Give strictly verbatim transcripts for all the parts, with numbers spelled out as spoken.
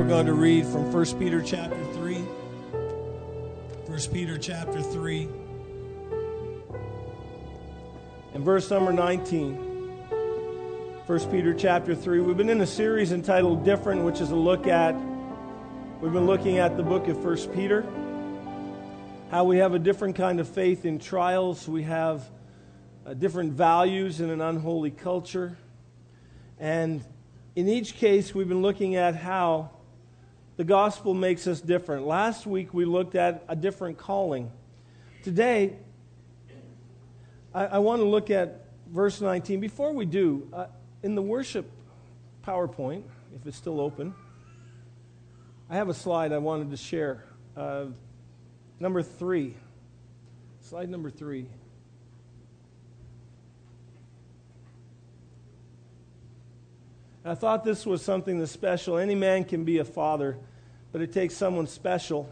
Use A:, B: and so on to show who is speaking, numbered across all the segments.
A: going to read from First Peter chapter three. First Peter chapter three. And verse number nineteen. First Peter chapter three. We've been in a series entitled Different, which is a look at, we've been looking at the book of First Peter. How we have a different kind of faith in trials. We have uh, different values in an unholy culture. And in each case, we've been looking at how the gospel makes us different. Last week, we looked at a different calling. Today, I, I want to look at verse nineteen. Before we do, uh, in the worship PowerPoint, if it's still open, I have a slide I wanted to share. Uh, number three. Slide number three. I thought this was something that's special. Any man can be a father, but it takes someone special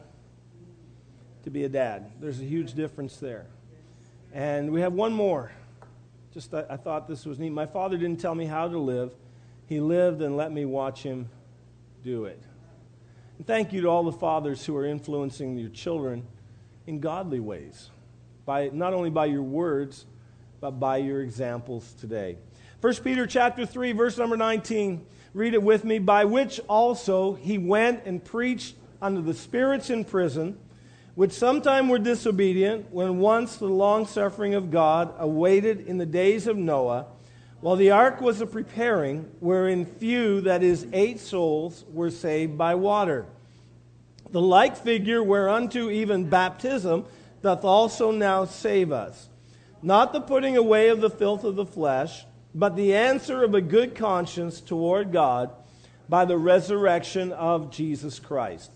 A: to be a dad. There's a huge difference there. And we have one more. Just I, I thought this was neat. My father didn't tell me how to live. He lived and let me watch him do it. And thank you to all the fathers who are influencing your children in godly ways, by not only by your words, but by your examples today. First Peter chapter three, verse number nineteen. Read it with me. By which also he went and preached unto the spirits in prison, which sometime were disobedient, when once the long-suffering of God awaited in the days of Noah, while the ark was a preparing, wherein few, that is, eight souls, were saved by water. The like figure whereunto even baptism doth also now save us. Not the putting away of the filth of the flesh, but the answer of a good conscience toward God by the resurrection of Jesus Christ.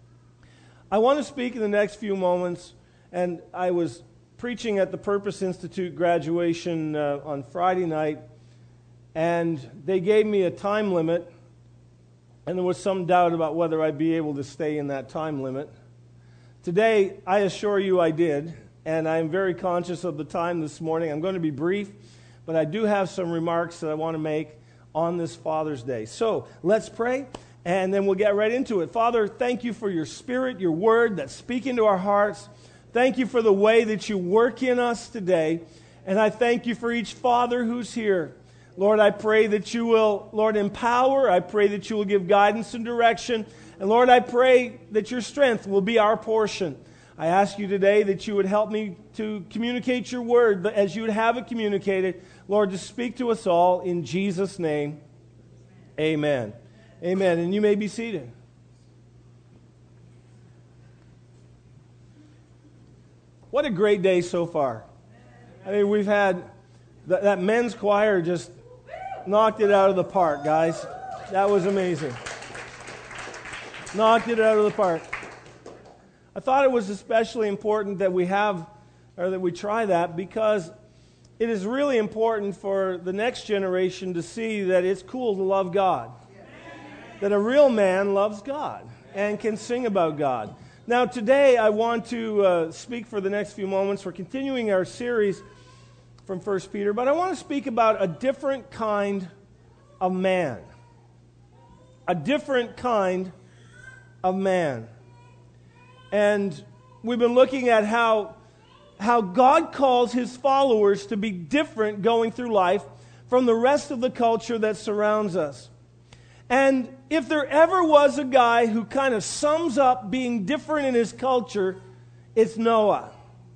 A: I want to speak in the next few moments, and I was preaching at the Purpose Institute graduation uh, on Friday night, and they gave me a time limit, and there was some doubt about whether I'd be able to stay in that time limit. Today, I assure you I did, and I'm very conscious of the time this morning. I'm going to be brief, but I do have some remarks that I want to make on this Father's Day. So let's pray, and then we'll get right into it. Father, thank you for your Spirit, your Word that's speaking to our hearts. Thank you for the way that you work in us today, and I thank you for each father who's here. Lord, I pray that you will, Lord, empower. I pray that you will give guidance and direction. And Lord, I pray that your strength will be our portion. I ask you today that you would help me to communicate your word as you would have it communicated. Lord, to speak to us all in Jesus' name. Amen. Amen. And you may be seated. What a great day so far. I mean, we've had th- that men's choir just knocked it out of the park, guys. That was amazing. Knocked it out of the park. I thought it was especially important that we have, or that we try that, because it is really important for the next generation to see that it's cool to love God. That a real man loves God and can sing about God. Now today I want to uh, speak for the next few moments. We're continuing our series from First Peter, but I want to speak about a different kind of man. A different kind of man. And we've been looking at how, how God calls his followers to be different going through life from the rest of the culture that surrounds us. And if there ever was a guy who kind of sums up being different in his culture, it's Noah.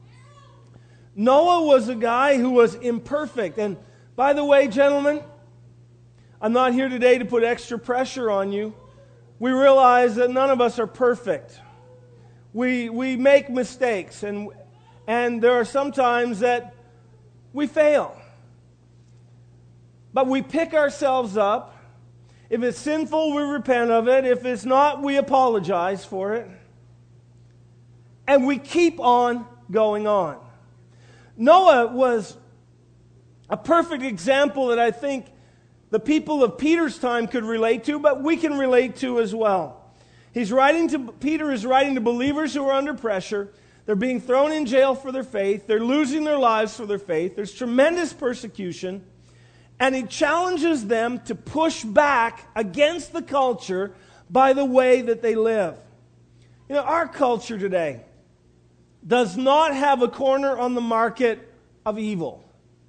A: Noah was a guy who was imperfect. And by the way, gentlemen, I'm not here today to put extra pressure on you. We realize that none of us are perfect. We we make mistakes, and and there are some times that we fail. But we pick ourselves up. If it's sinful, we repent of it. If it's not, we apologize for it. And we keep on going on. Noah was a perfect example that I think the people of Peter's time could relate to, but we can relate to as well. He's writing to Peter is writing to believers who are under pressure. They're being thrown in jail for their faith. They're losing their lives for their faith. There's tremendous persecution. And he challenges them to push back against the culture by the way that they live. You know, our culture today does not have a corner on the market of evil.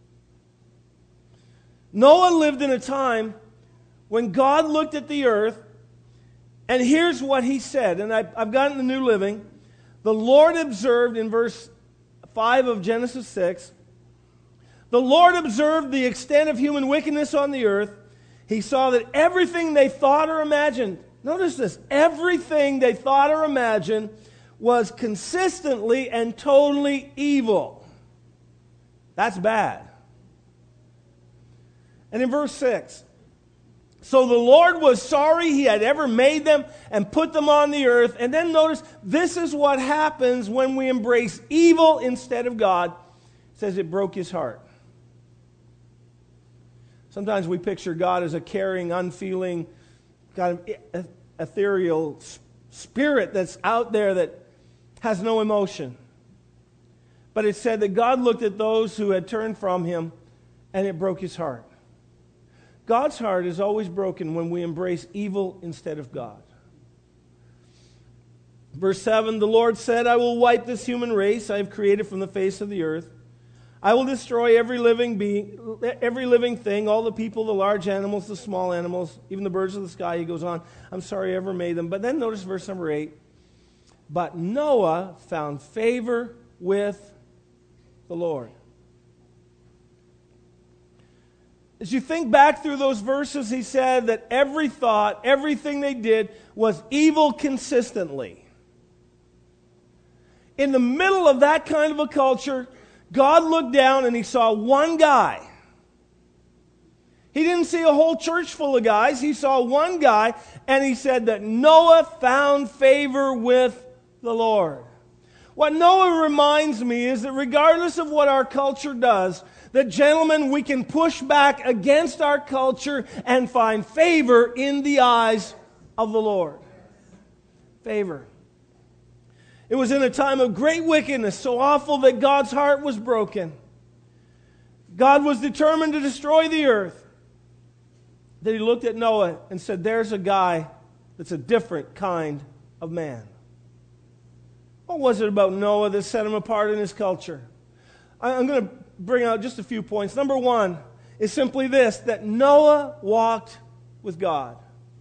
A: Noah lived in a time when God looked at the earth, and here's what he said, and I've, I've got it in the New Living. The Lord observed, in verse five of Genesis six, the Lord observed the extent of human wickedness on the earth. He saw that everything they thought or imagined, notice this, everything they thought or imagined was consistently and totally evil. That's bad. And in verse six, so the Lord was sorry he had ever made them and put them on the earth. And then notice, this is what happens when we embrace evil instead of God. It says it broke his heart. Sometimes we picture God as a caring, unfeeling, kind of ethereal spirit that's out there that has no emotion. But it said that God looked at those who had turned from him, and it broke his heart. God's heart is always broken when we embrace evil instead of God. Verse seven, the Lord said, I will wipe this human race I have created from the face of the earth. I will destroy every living being, every living thing, all the people, the large animals, the small animals, even the birds of the sky. He goes on, I'm sorry I ever made them. But then notice verse number eight. But Noah found favor with the Lord. As you think back through those verses, he said that every thought, everything they did was evil consistently. In the middle of that kind of a culture, God looked down and he saw one guy. He didn't see a whole church full of guys. He saw one guy, and he said that Noah found favor with the Lord. What Noah reminds me is that regardless of what our culture does, that, gentlemen, we can push back against our culture and find favor in the eyes of the Lord. Favor. It was in a time of great wickedness, so awful that God's heart was broken. God was determined to destroy the earth. That he looked at Noah and said, there's a guy that's a different kind of man. What was it about Noah that set him apart in his culture? I'm going to bring out just a few points. Number one is simply this, that Noah walked with God.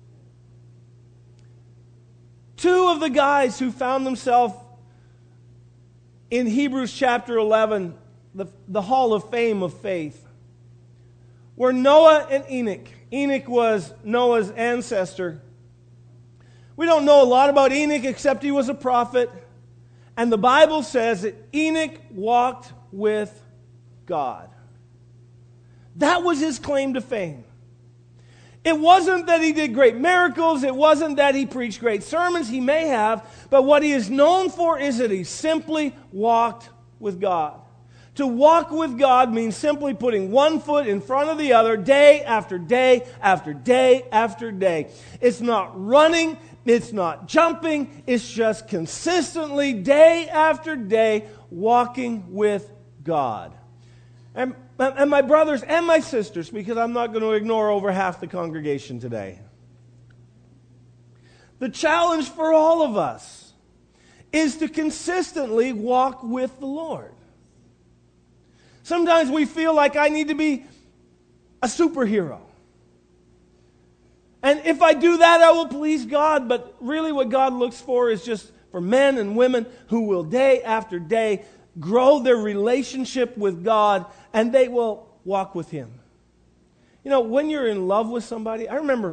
A: Two of the guys who found themselves in Hebrews chapter eleven, the, the hall of fame of faith, were Noah and Enoch. Enoch was Noah's ancestor. We don't know a lot about Enoch except he was a prophet. And the Bible says that Enoch walked with God. That was his claim to fame. It wasn't that he did great miracles. It wasn't that he preached great sermons. He may have. But what he is known for is that he simply walked with God. To walk with God means simply putting one foot in front of the other day after day after day after day. It's not running. It's not jumping. It's just consistently, day after day, walking with God. And, and my brothers and my sisters, because I'm not going to ignore over half the congregation today. The challenge for all of us is to consistently walk with the Lord. Sometimes we feel like I need to be a superhero. And if I do that, I will please God. But really what God looks for is just for men and women who will day after day grow their relationship with God, and they will walk with Him. You know, when you're in love with somebody, I remember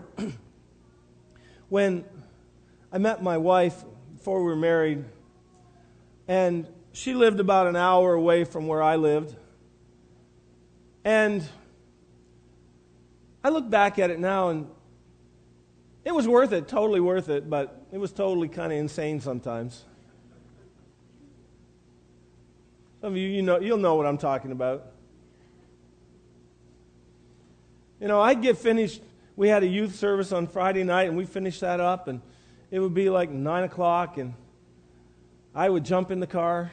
A: when I met my wife before we were married, and she lived about an hour away from where I lived. And I look back at it now, and it was worth it, totally worth it, but it was totally kind of insane sometimes. Some of you, you know, you'll know what I'm talking about. You know, I'd get finished. We had a youth service on Friday night, and we finished that up, and it would be like nine o'clock, and I would jump in the car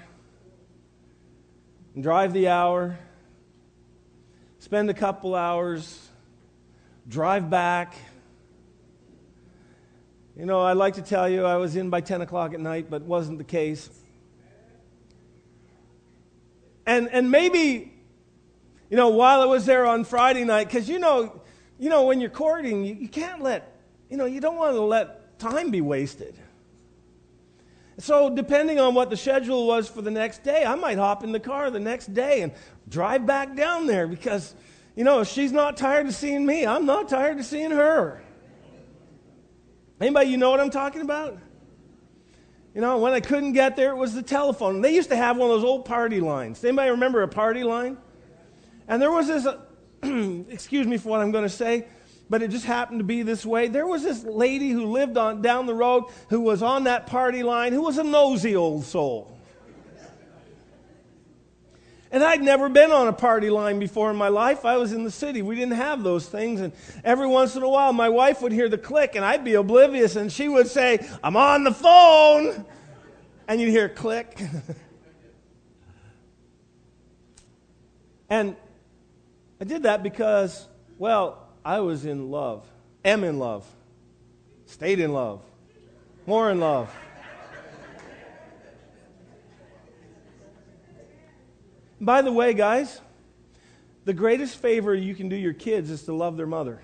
A: and drive the hour, spend a couple hours, drive back. You know, I'd like to tell you I was in by ten o'clock at night, but wasn't the case. And and maybe, you know, while I was there on Friday night, because you know, you know, when you're courting, you, you can't let, you know, you don't want to let time be wasted. So depending on what the schedule was for the next day, I might hop in the car the next day and drive back down there because, you know, if she's not tired of seeing me, I'm not tired of seeing her. Anybody, you know what I'm talking about? You know, when I couldn't get there, it was the telephone. They used to have one of those old party lines. Anybody remember a party line? And there was this, uh, excuse me for what I'm going to say, but it just happened to be this way. There was this lady who lived on down the road who was on that party line who was a nosy old soul. And I'd never been on a party line before in my life. I was in the city. We didn't have those things. And every once in a while, my wife would hear the click, and I'd be oblivious, and she would say, "I'm on the phone." And you'd hear click. And I did that because, well, I was in love. Am in love. Stayed in love. More in love. By the way, guys, the greatest favor you can do your kids is to love their mother.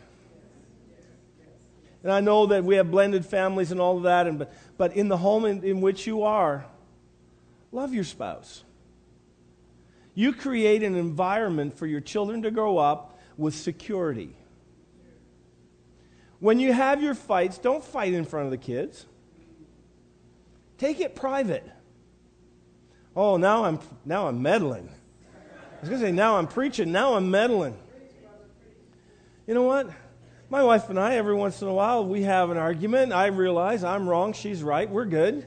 A: And I know that we have blended families and all of that, and, but, but in the home in, in which you are, love your spouse. You create an environment for your children to grow up with security. When you have your fights, don't fight in front of the kids. Take it private. Oh, now I'm now I'm meddling. I was going to say, now I'm preaching, now I'm meddling. You know what? My wife and I, every once in a while, we have an argument. I realize I'm wrong, she's right, we're good.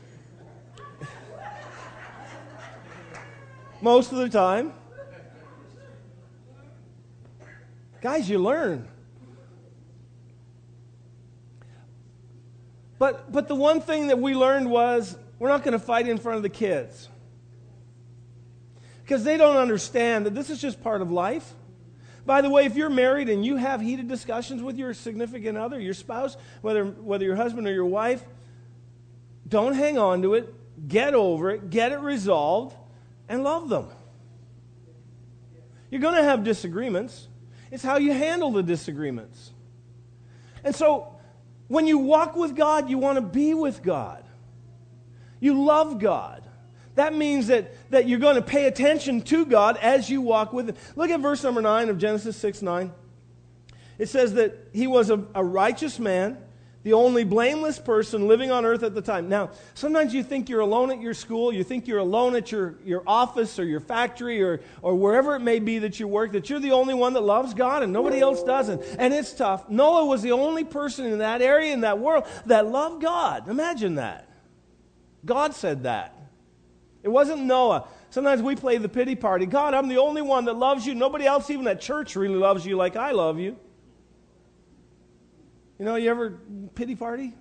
A: Most of the time. Guys, you learn. But, but the one thing that we learned was we're not going to fight in front of the kids. Because they don't understand that this is just part of life. By the way, if you're married and you have heated discussions with your significant other, your spouse, whether whether your husband or your wife, don't hang on to it. Get over it. Get it resolved. And love them. You're going to have disagreements. It's how you handle the disagreements. And so, when you walk with God, you want to be with God. You love God. That means that, that you're going to pay attention to God as you walk with Him. Look at verse number nine of Genesis six nine. It says that he was a, a righteous man, the only blameless person living on earth at the time. Now, sometimes you think you're alone at your school, you think you're alone at your, your office or your factory or, or wherever it may be that you work, that you're the only one that loves God and nobody else doesn't. And it's tough. Noah was the only person in that area, in that world, that loved God. Imagine that. God said that. It wasn't Noah. Sometimes we play the pity party. God, I'm the only one that loves you. Nobody else, even at church, really loves you like I love you. You know, you ever pity party?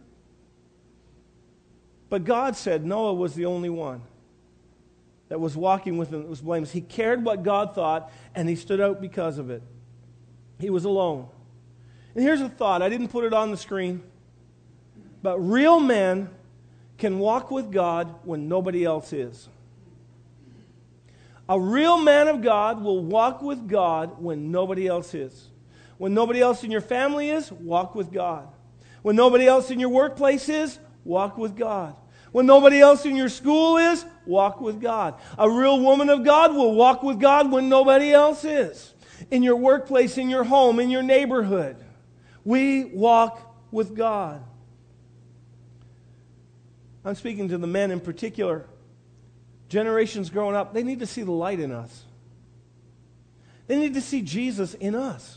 A: But God said Noah was the only one that was walking with him, that was blameless. He cared what God thought, and he stood out because of it. He was alone. And here's a thought. I didn't put it on the screen. But real men can walk with God when nobody else is. A real man of God will walk with God when nobody else is. When nobody else in your family is, walk with God. When nobody else in your workplace is, walk with God. When nobody else in your school is, walk with God. A real woman of God will walk with God when nobody else is. In your workplace, in your home, in your neighborhood. We walk with God. I'm speaking to the men in particular. Generations growing up, they need to see the light in us. They need to see Jesus in us.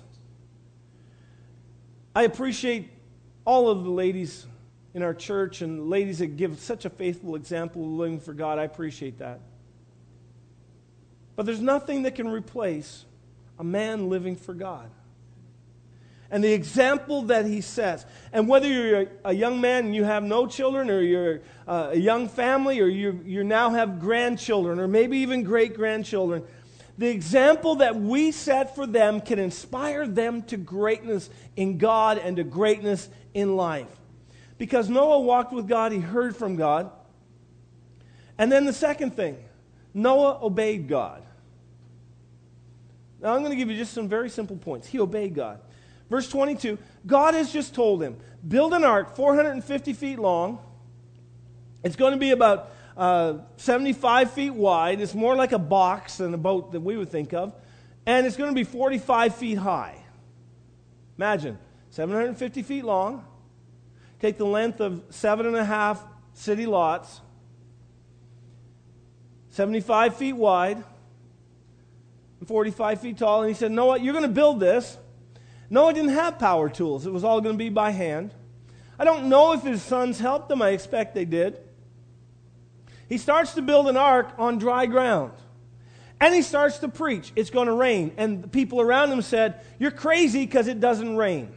A: I appreciate all of the ladies in our church and ladies that give such a faithful example of living for God. I appreciate that. But there's nothing that can replace a man living for God. And the example that he sets. And whether you're a, a young man and you have no children, or you're uh, a young family, or you you now have grandchildren, or maybe even great-grandchildren, the example that we set for them can inspire them to greatness in God and to greatness in life. Because Noah walked with God, he heard from God. And then the second thing, Noah obeyed God. Now I'm going to give you just some very simple points. He obeyed God. Verse twenty-two, God has just told him, build an ark four hundred fifty feet long. It's going to be about uh, seventy-five feet wide. It's more like a box than a boat that we would think of. And it's going to be forty-five feet high. Imagine, seven hundred fifty feet long. Take the length of seven and a half city lots. seventy-five feet wide. And forty-five feet tall. And he said, Noah, you're going to build this. Noah didn't have power tools. It was all going to be by hand. I don't know if his sons helped him. I expect they did. He starts to build an ark on dry ground. And he starts to preach. It's going to rain. And the people around him said, you're crazy because it doesn't rain.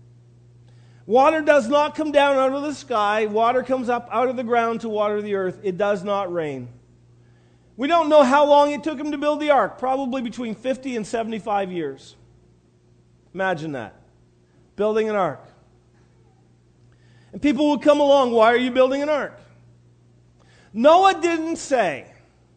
A: Water does not come down out of the sky. Water comes up out of the ground to water the earth. It does not rain. We don't know how long it took him to build the ark. Probably between fifty and seventy-five years. Imagine that. Building an ark. And people would come along, why are you building an ark? Noah didn't say,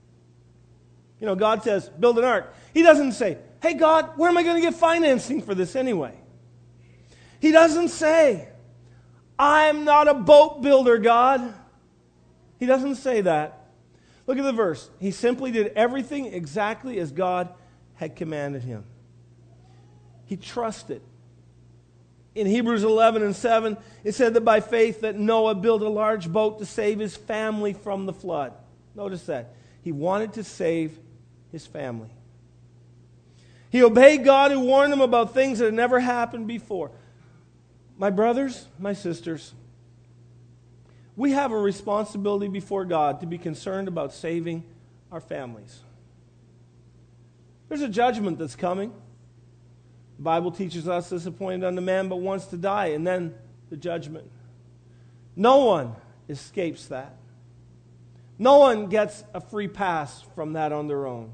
A: you know, God says, build an ark. He doesn't say, hey God, where am I going to get financing for this anyway? He doesn't say, I'm not a boat builder, God. He doesn't say that. Look at the verse. He simply did everything exactly as God had commanded him. He trusted. In Hebrews eleven and seven, it said that by faith that Noah built a large boat to save his family from the flood. Notice that. He wanted to save his family. He obeyed God who warned him about things that had never happened before. My brothers, my sisters, we have a responsibility before God to be concerned about saving our families. There's a judgment that's coming. The Bible teaches us this appointed unto man but wants to die, and then the judgment. No one escapes that. No one gets a free pass from that on their own.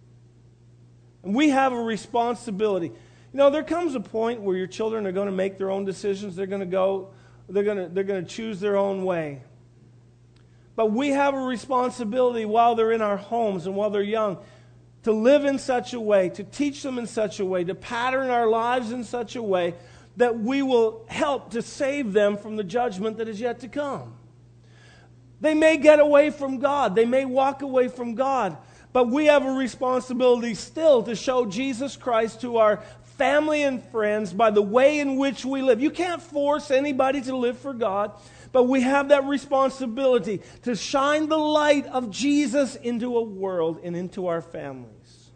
A: And we have a responsibility. You know, there comes a point where your children are going to make their own decisions. They're going to go, they're going to, they're going to choose their own way. But we have a responsibility while they're in our homes and while they're young to live in such a way, to teach them in such a way, to pattern our lives in such a way that we will help to save them from the judgment that is yet to come. They may get away from God. They may walk away from God. But we have a responsibility still to show Jesus Christ to our family and friends by the way in which we live. You can't force anybody to live for God, but we have that responsibility to shine the light of Jesus into a world and into our families.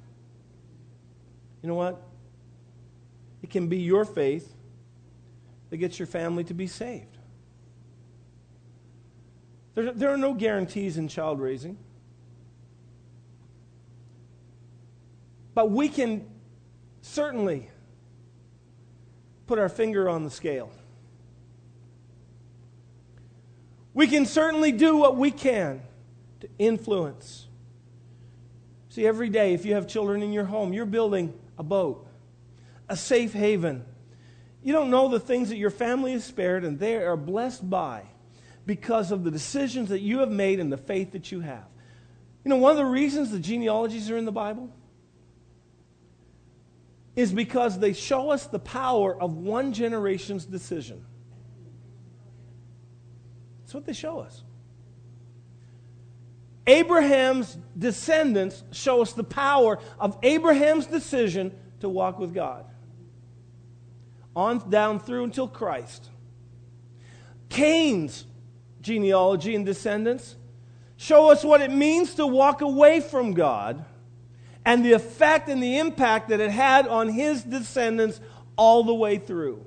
A: You know what? It can be your faith that gets your family to be saved. There, there are no guarantees in child raising. But we can certainly put our finger on the scale. We can certainly do what we can to influence. See, every day, if you have children in your home, you're building a boat, a safe haven. You don't know the things that your family has spared and they are blessed by because of the decisions that you have made and the faith that you have. You know, one of the reasons the genealogies are in the Bible is because they show us the power of one generation's decision. That's what they show us. Abraham's descendants show us the power of Abraham's decision to walk with God. On down through until Christ. Cain's genealogy and descendants show us what it means to walk away from God and the effect and the impact that it had on his descendants all the way through.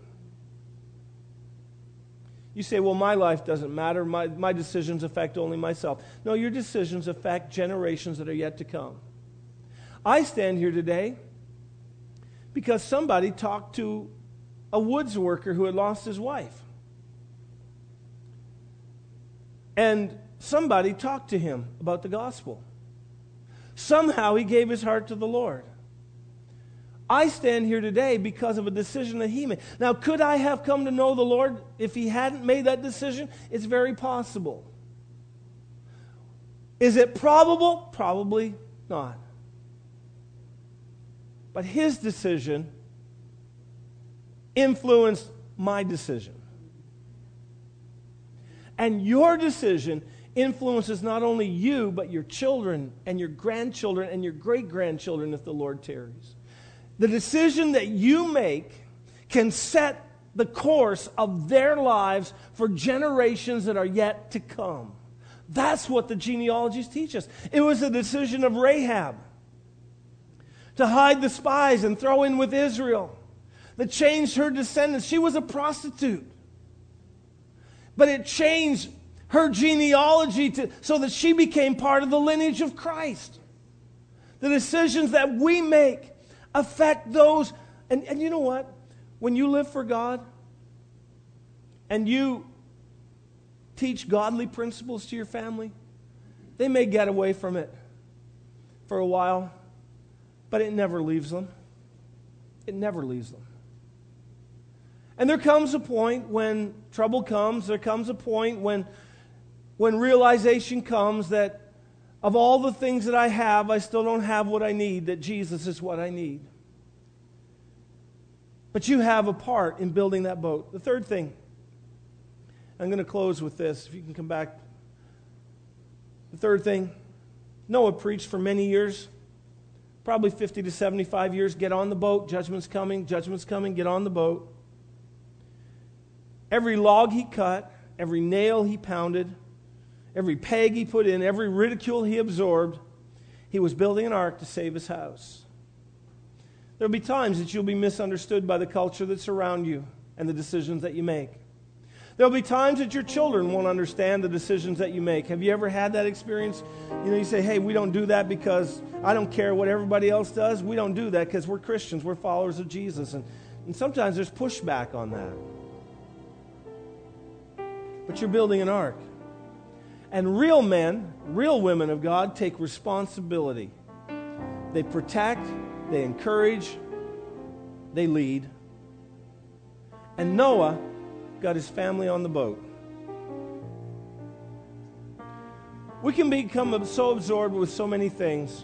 A: You say, well, my life doesn't matter. My, my decisions affect only myself. No, your decisions affect generations that are yet to come. I stand here today because somebody talked to a woods worker who had lost his wife. And somebody talked to him about the gospel. Somehow he gave his heart to the Lord. I stand here today because of a decision that he made. Now, could I have come to know the Lord if he hadn't made that decision? It's very possible. Is it probable? Probably not. But his decision influenced my decision. And your decision influences not only you, but your children and your grandchildren and your great-grandchildren if the Lord tarries. The decision that you make can set the course of their lives for generations that are yet to come. That's what the genealogies teach us. It was a decision of Rahab to hide the spies and throw in with Israel that changed her descendants. She was a prostitute. But it changed her genealogy to, so that she became part of the lineage of Christ. The decisions that we make affect those. And, and you know what? When you live for God and you teach godly principles to your family, they may get away from it for a while, but it never leaves them. It never leaves them. And there comes a point when trouble comes, there comes a point when, when realization comes that of all the things that I have, I still don't have what I need, that Jesus is what I need. But you have a part in building that boat. The third thing, I'm going to close with this, if you can come back. The third thing, Noah preached for many years, probably fifty to seventy-five years. Get on the boat, judgment's coming, judgment's coming, get on the boat. Every log he cut, every nail he pounded, every peg he put in, every ridicule he absorbed, he was building an ark to save his house. There'll be times that you'll be misunderstood by the culture that's around you and the decisions that you make. There'll be times that your children won't understand the decisions that you make. Have you ever had that experience? You know, you say, hey, we don't do that because I don't care what everybody else does. We don't do that because we're Christians. We're followers of Jesus. And, and sometimes there's pushback on that. But you're building an ark. And real men, real women of God take responsibility. They protect, they encourage, they lead. And Noah got his family on the boat. We can become so absorbed with so many things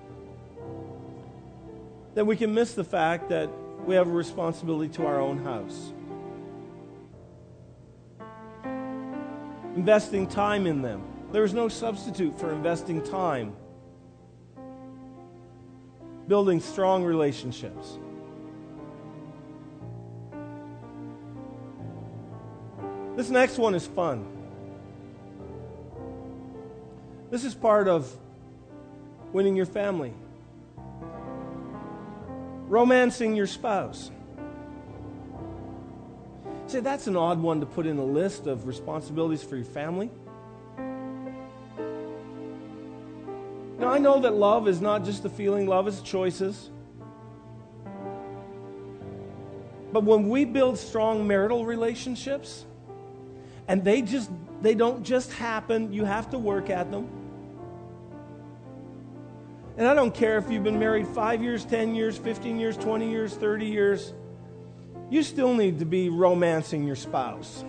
A: that we can miss the fact that we have a responsibility to our own house. Investing time in them. There is no substitute for investing time. Building strong relationships. This next one is fun. This is part of winning your family. Romancing your spouse. Say, that's an odd one to put in a list of responsibilities for your family. Now, I know that love is not just a feeling, love is choices. But when we build strong marital relationships, and they just they don't just happen, you have to work at them. And I don't care if you've been married five years, ten years, fifteen years, twenty years, thirty years. You still need to be romancing your spouse.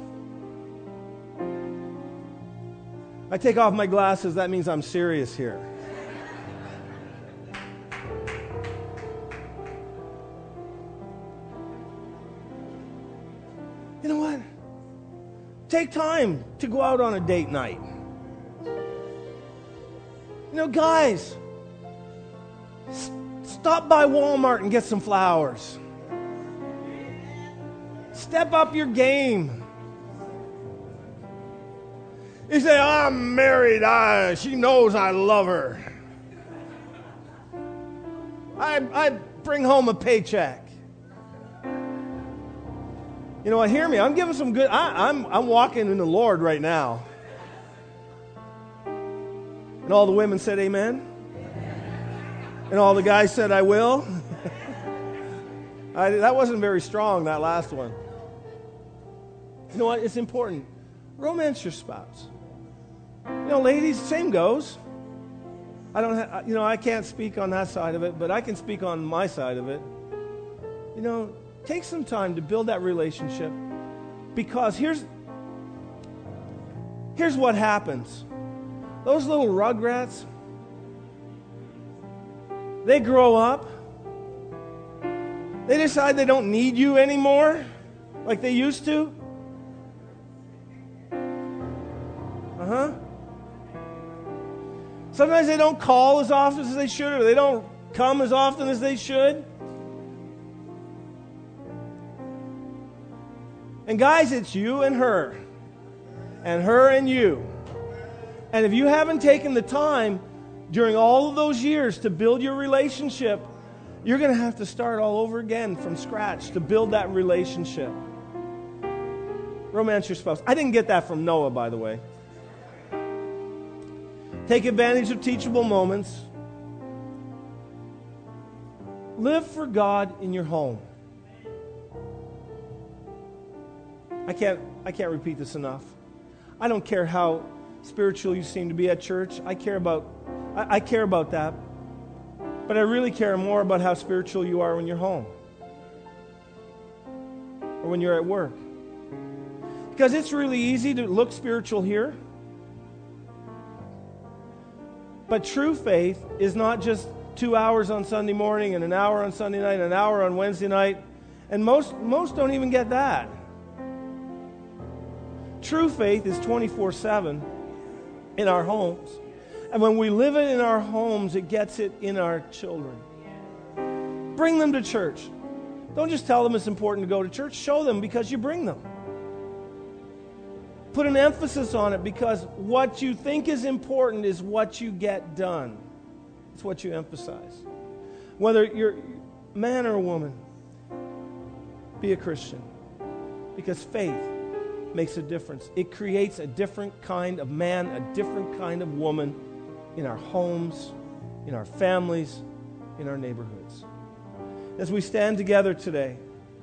A: I take off my glasses, that means I'm serious here. You know what? Take time to go out on a date night. You know, guys, s- stop by Walmart and get some flowers. Step up your game. You say, I'm married. I, she knows I love her. I, I bring home a paycheck. You know what? Hear me. I'm giving some good. I, I'm I'm walking in the Lord right now. And all the women said, "Amen." And all the guys said, "I will." I, that wasn't very strong. That last one. You know what? It's important. Romance your spouse. You know, ladies, same goes. I don't. Ha- you know, I can't speak on that side of it, but I can speak on my side of it. You know, take some time to build that relationship, because here's here's what happens. Those little rugrats, they grow up. They decide they don't need you anymore like they used to. Uh-huh. Sometimes they don't call as often as they should, or they don't come as often as they should. And guys, it's you and her. And her and you. And if you haven't taken the time during all of those years to build your relationship, you're going to have to start all over again from scratch to build that relationship. Romance your spouse. I didn't get that from Noah, by the way. Take advantage of teachable moments. Live for God in your home. I can't, I can't repeat this enough. I don't care how spiritual you seem to be at church. I care about, I, I care about that. But I really care more about how spiritual you are when you're home. Or when you're at work. Because it's really easy to look spiritual here. But true faith is not just two hours on Sunday morning and an hour on Sunday night and an hour on Wednesday night. And most, most don't even get that. True faith is twenty-four seven in our homes. And when we live it in our homes, it gets it in our children. Bring them to church. Don't just tell them it's important to go to church. Show them because you bring them. Put an emphasis on it, because what you think is important is what you get done. It's what you emphasize. Whether you're a man or a woman, be a Christian. Because faith makes a difference. It creates a different kind of man, a different kind of woman in our homes, in our families, in our neighborhoods. As we stand together today,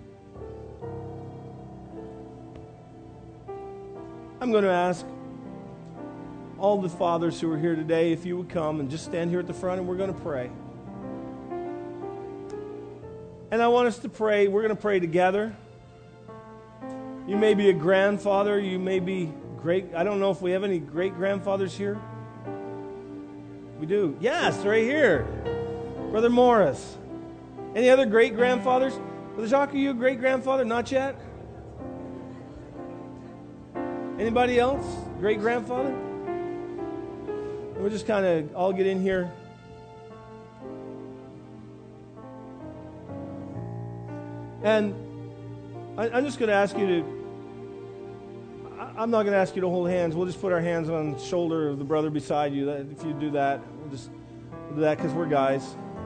A: I'm going to ask all the fathers who are here today if you would come and just stand here at the front, and we're going to pray. And I want us to pray. We're going to pray together. You may be a grandfather. You may be great. I don't know if we have any great-grandfathers here. We do. Yes, right here. Brother Morris. Any other great-grandfathers? Brother Jacques, are you a great-grandfather? Not yet? Anybody else? Great-grandfather? We'll just kind of all get in here. And I, I'm just going to ask you to, I, I'm not going to ask you to hold hands. We'll just put our hands on the shoulder of the brother beside you. That, if you do that, we'll just we'll do that because we're guys.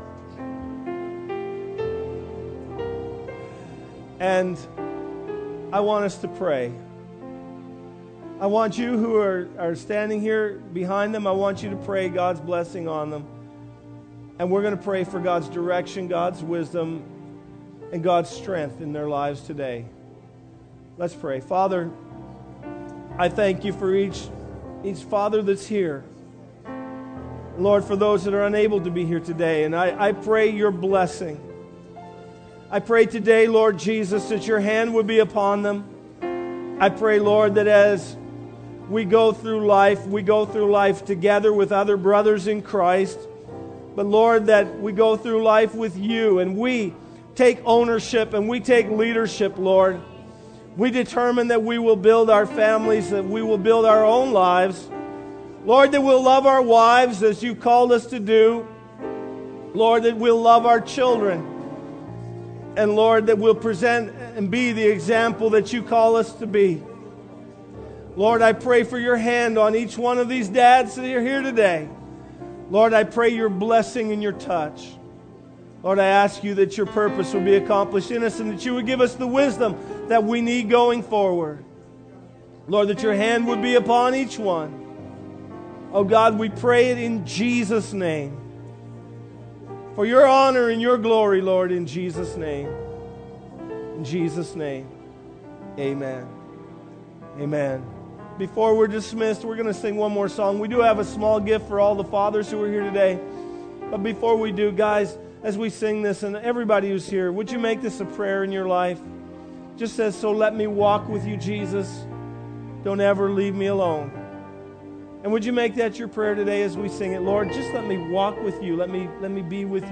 A: And I want us to pray. I want you who are, are standing here behind them, I want you to pray God's blessing on them. And we're going to pray for God's direction, God's wisdom, and God's strength in their lives today. Let's pray. Father, I thank you for each, each father that's here. Lord, for those that are unable to be here today, and I, I pray your blessing. I pray today, Lord Jesus, that your hand would be upon them. I pray, Lord, that as we go through life, we go through life together with other brothers in Christ. But Lord, that we go through life with you, and we take ownership and we take leadership, Lord. We determine that we will build our families, that we will build our own lives. Lord, that we'll love our wives as you called us to do. Lord, that we'll love our children. And Lord, that we'll present and be the example that you call us to be. Lord, I pray for your hand on each one of these dads that are here today. Lord, I pray your blessing and your touch. Lord, I ask you that your purpose will be accomplished in us and that you would give us the wisdom that we need going forward. Lord, that your hand would be upon each one. Oh God, we pray it in Jesus' name. For your honor and your glory, Lord, in Jesus' name. In Jesus' name. Amen. Amen. Before we're dismissed, we're going to sing one more song. We do have a small gift for all the fathers who are here today. But before we do, guys, as we sing this, and everybody who's here, would you make this a prayer in your life? Just says, so let me walk with you, Jesus. Don't ever leave me alone. And would you make that your prayer today as we sing it? Lord, just let me walk with you. Let me, let me be with you.